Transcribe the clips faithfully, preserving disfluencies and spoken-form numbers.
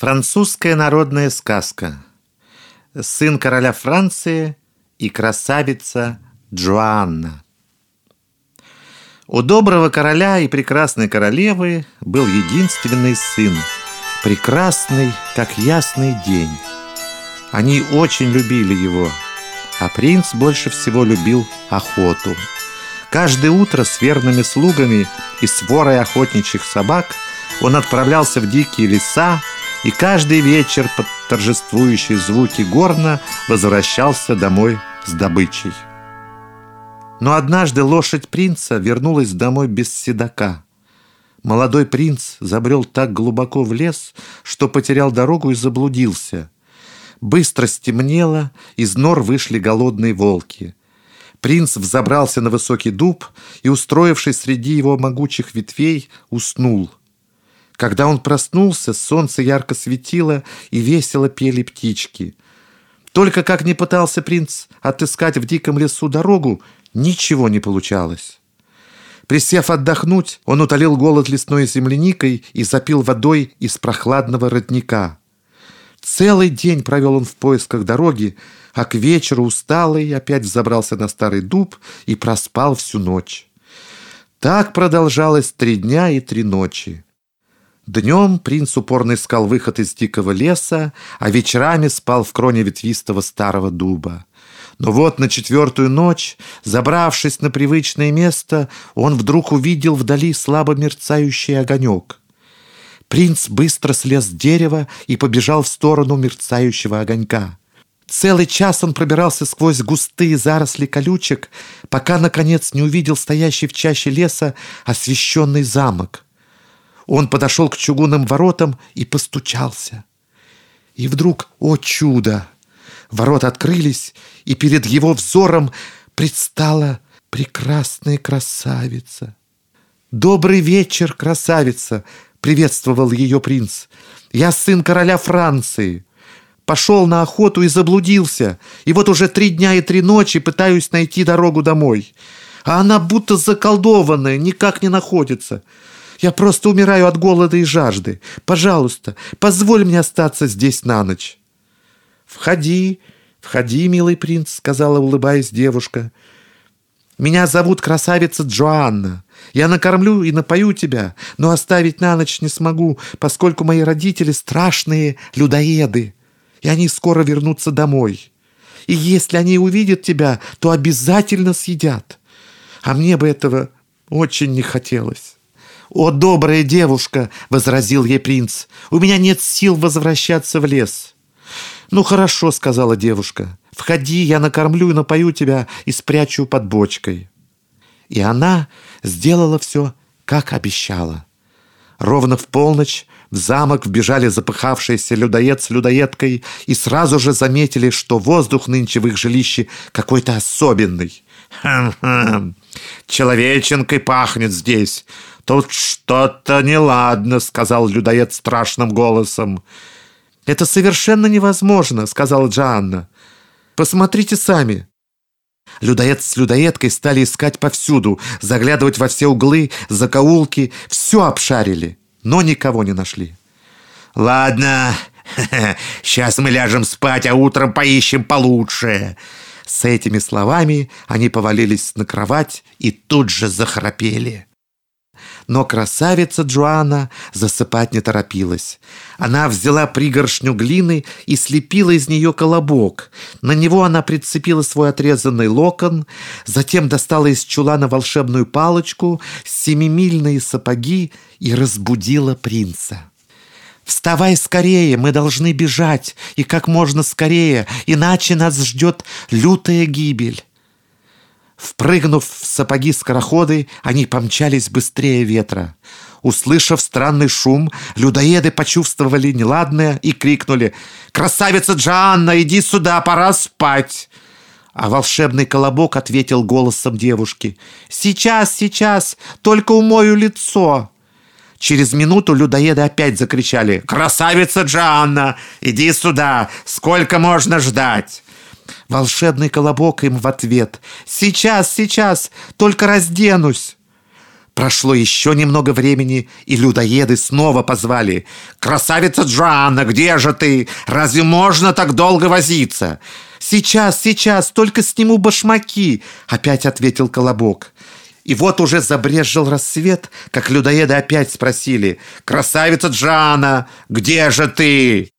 Французская народная сказка. Сын короля Франции и красавица Джоанна. У доброго короля и прекрасной королевы был единственный сын, прекрасный, как ясный день. Они очень любили его, а принц больше всего любил охоту. Каждое утро с верными слугами и сворой охотничьих собак он отправлялся в дикие леса, и каждый вечер под торжествующие звуки горна возвращался домой с добычей. Но однажды лошадь принца вернулась домой без седока. Молодой принц забрел так глубоко в лес, что потерял дорогу и заблудился. Быстро стемнело, из нор вышли голодные волки. Принц взобрался на высокий дуб и, устроившись среди его могучих ветвей, уснул. Когда он проснулся, солнце ярко светило и весело пели птички. Только как ни пытался принц отыскать в диком лесу дорогу, ничего не получалось. Присев отдохнуть, он утолил голод лесной земляникой и запил водой из прохладного родника. Целый день провел он в поисках дороги, а к вечеру усталый опять взобрался на старый дуб и проспал всю ночь. Так продолжалось три дня и три ночи. Днем принц упорно искал выход из дикого леса, а вечерами спал в кроне ветвистого старого дуба. Но вот на четвертую ночь, забравшись на привычное место, он вдруг увидел вдали слабо мерцающий огонек. Принц быстро слез с дерева и побежал в сторону мерцающего огонька. Целый час он пробирался сквозь густые заросли колючек, пока, наконец, не увидел стоящий в чаще леса освещенный замок. Он подошел к чугунным воротам и постучался. И вдруг, о чудо! Ворота открылись, и перед его взором предстала прекрасная красавица. «Добрый вечер, красавица!» — приветствовал ее принц. «Я сын короля Франции. Пошел на охоту и заблудился, и вот уже три дня и три ночи пытаюсь найти дорогу домой. А она будто заколдованная, никак не находится. Я просто умираю от голода и жажды. Пожалуйста, позволь мне остаться здесь на ночь». «Входи, входи, милый принц», — сказала, улыбаясь девушка. «Меня зовут красавица Джоанна. Я накормлю и напою тебя, но оставить на ночь не смогу, поскольку мои родители страшные людоеды, и они скоро вернутся домой. И если они увидят тебя, то обязательно съедят. А мне бы этого очень не хотелось». «О, добрая девушка!» — возразил ей принц. «У меня нет сил возвращаться в лес». «Ну, хорошо», — сказала девушка. «Входи, я накормлю и напою тебя и спрячу под бочкой». И она сделала все, как обещала. Ровно в полночь в замок вбежали запыхавшиеся людоед с людоедкой и сразу же заметили, что воздух нынче в их жилище какой-то особенный. «Хм-хм, человеченкой пахнет здесь. Тут что-то неладно», — сказал людоед страшным голосом. «Это совершенно невозможно», — сказала Джоанна. «Посмотрите сами». Людоед с людоедкой стали искать повсюду, заглядывать во все углы, закоулки, все обшарили, но никого не нашли. «Ладно, сейчас мы ляжем спать, а утром поищем получше». С этими словами они повалились на кровать и тут же захрапели. Но красавица Джоанна засыпать не торопилась. Она взяла пригоршню глины и слепила из нее колобок. На него она прицепила свой отрезанный локон, затем достала из чулана волшебную палочку, семимильные сапоги и разбудила принца. «Вставай скорее, мы должны бежать, и как можно скорее, иначе нас ждет лютая гибель». Впрыгнув в сапоги-скороходы, они помчались быстрее ветра. Услышав странный шум, людоеды почувствовали неладное и крикнули: «Красавица Джоанна, иди сюда, пора спать!» А волшебный колобок ответил голосом девушки: «Сейчас, сейчас, только умою лицо!» Через минуту людоеды опять закричали: «Красавица Джоанна, иди сюда, сколько можно ждать?» Волшебный колобок им в ответ: «Сейчас, сейчас, только разденусь». Прошло еще немного времени, и людоеды снова позвали: «Красавица Джоанна, где же ты? Разве можно так долго возиться?» «Сейчас, сейчас, только сниму башмаки», — опять ответил Колобок. И вот уже забрезжил рассвет, как людоеды опять спросили: «Красавица Джоанна, где же ты?»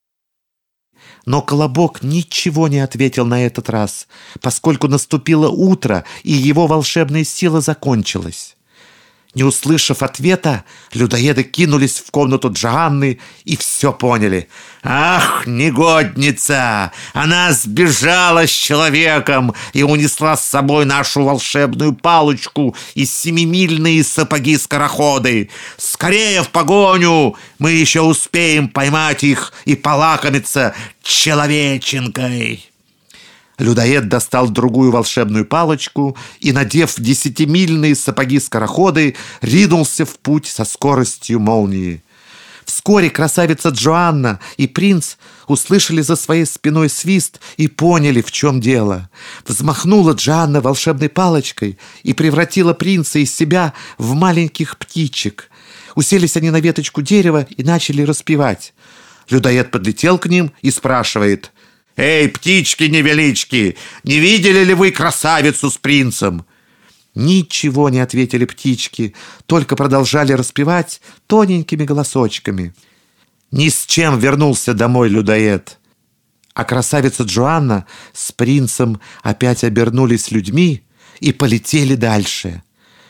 Но Колобок ничего не ответил на этот раз, поскольку наступило утро, и его волшебная сила закончилась. Не услышав ответа, людоеды кинулись в комнату Джоанны и все поняли. «Ах, негодница! Она сбежала с человеком и унесла с собой нашу волшебную палочку и семимильные сапоги-скороходы! Скорее в погоню! Мы еще успеем поймать их и полакомиться человеченкой!» Людоед достал другую волшебную палочку и, надев десятимильные сапоги-скороходы, ринулся в путь со скоростью молнии. Вскоре красавица Джоанна и принц услышали за своей спиной свист и поняли, в чем дело. Взмахнула Джоанна волшебной палочкой и превратила принца из себя в маленьких птичек. Уселись они на веточку дерева и начали распевать. Людоед подлетел к ним и спрашивает: «Эй, птички-невелички, не видели ли вы красавицу с принцем?» Ничего не ответили птички, только продолжали распевать тоненькими голосочками. Ни с чем вернулся домой людоед. А красавица Джоанна с принцем опять обернулись людьми и полетели дальше.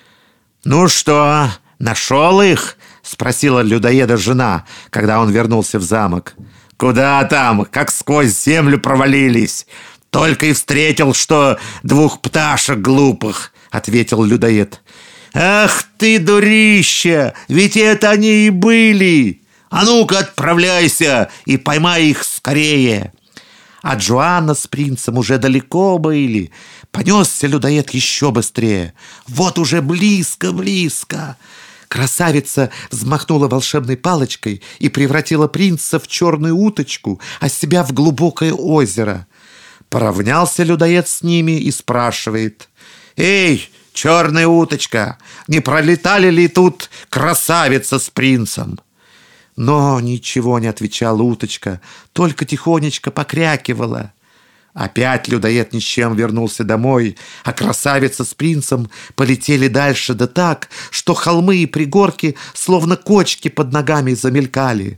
«Ну что, нашел их?» — спросила людоеда жена, когда он вернулся в замок. «Куда там, как сквозь землю провалились! Только и встретил, что двух пташек глупых!» — ответил людоед. «Ах ты, дурище! Ведь это они и были! А ну-ка отправляйся и поймай их скорее!» А Джоанна с принцем уже далеко были. Понесся людоед еще быстрее. Вот уже близко-близко. Красавица взмахнула волшебной палочкой и превратила принца в черную уточку, а себя в глубокое озеро. Поравнялся людоед с ними и спрашивает: «Эй, черная уточка, не пролетали ли тут красавица с принцем?» Но ничего не отвечала уточка, только тихонечко покрякивала. Опять людоед ни с чем вернулся домой, а красавица с принцем полетели дальше, да так, что холмы и пригорки словно кочки под ногами замелькали.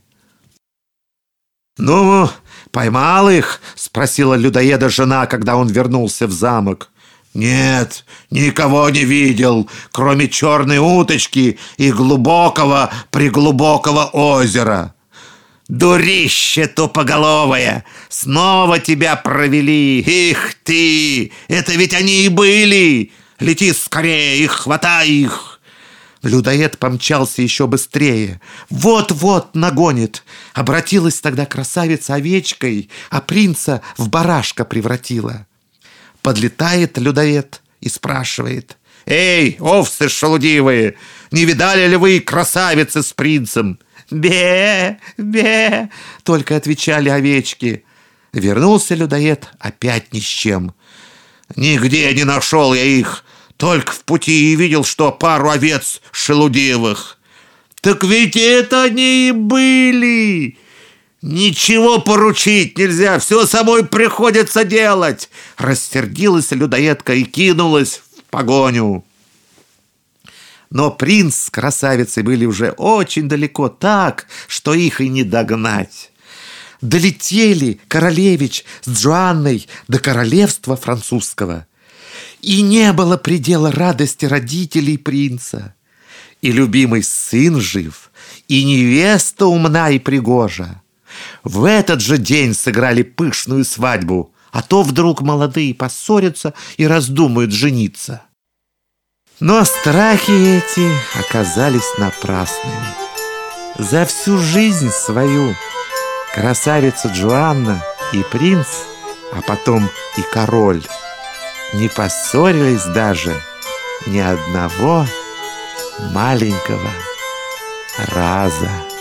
«Ну, поймал их?» — спросила людоеда жена, когда он вернулся в замок. «Нет, никого не видел, кроме черной уточки и глубокого-преглубокого озера». «Дурище тупоголовое! Снова тебя провели! Их ты! Это ведь они и были! Лети скорее и хватай их!» Людоед помчался еще быстрее. Вот-вот нагонит. Обратилась тогда красавица овечкой, а принца в барашка превратила. Подлетает людоед и спрашивает: «Эй, овцы шелудивые, не видали ли вы красавицы с принцем?» «Бе, бе!» — только отвечали овечки. Вернулся людоед опять ни с чем. «Нигде не нашел я их, только в пути и видел, что пару овец шелудивых». «Так ведь это они и были!» «Ничего поручить нельзя, все самой приходится делать!» Рассердилась людоедка и кинулась в погоню. Но принц с красавицей были уже очень далеко, так, что их и не догнать. Долетели королевич с Джоанной до королевства французского. И не было предела радости родителей принца. И любимый сын жив, и невеста умна и пригожа. В этот же день сыграли пышную свадьбу, а то вдруг молодые поссорятся и раздумают жениться. Но страхи эти оказались напрасными. За всю жизнь свою красавица Джоанна и принц, а потом и король, не поссорились даже ни одного маленького раза.